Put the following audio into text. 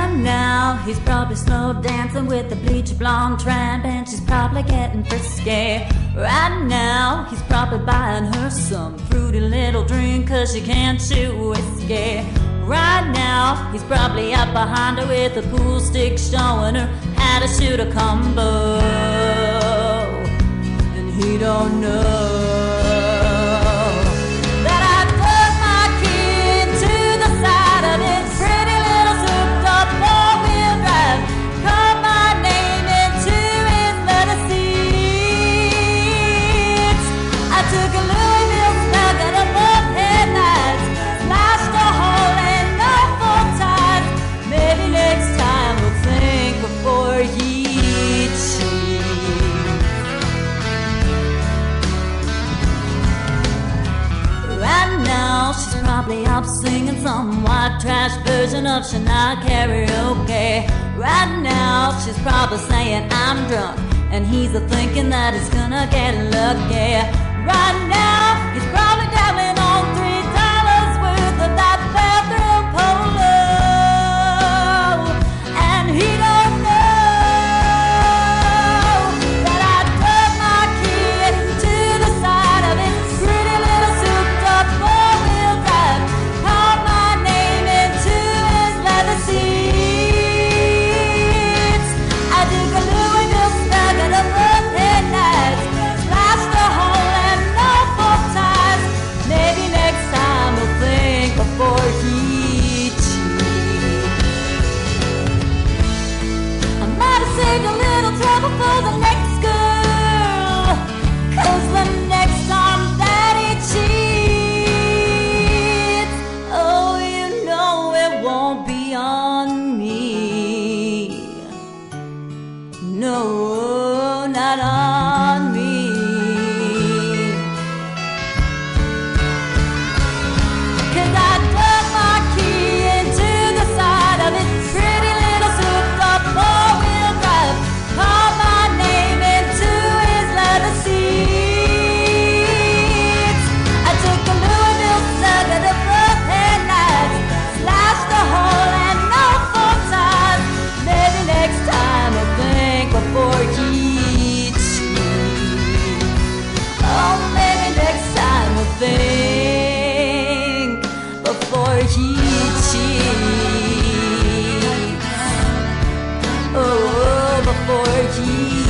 Right now, he's probably slow dancing with the bleach blonde tramp, and she's probably getting frisky. Right now, he's probably buying her some fruity little drink, 'cause she can't shoot whiskey. Right now, he's probably up behind her with a pool stick, showing her how to shoot a combo. And he don't know probably up singing some white trash version of Shania karaoke. Right now, she's probably saying I'm drunk, and he's a thinking that he's gonna get lucky. Right now, he's probably dabbling on $3 worth of that bathroom polo, and he don't know that I drove my kid to the side of his pretty little souped-up four-wheel drive, called my name into his leather seats. I took a Louisville snug at a both headlights, slashed a hole and no bow ties. Maybe next time we'll think before he cheats. I might have saved a little trouble for the next girl, 'cause the next time that he cheats, oh, you know it won't be on me. No, not on me. 'Cause I dug my key into the side of his pretty little souped-up four-wheel drive, called my name into his leather seats. I took a Louisville slug at a both headlights, slashed a hole and no bow ties. Maybe next time I'll think before he cheats. Oh, maybe next time we'll think before he cheats. Oh, before he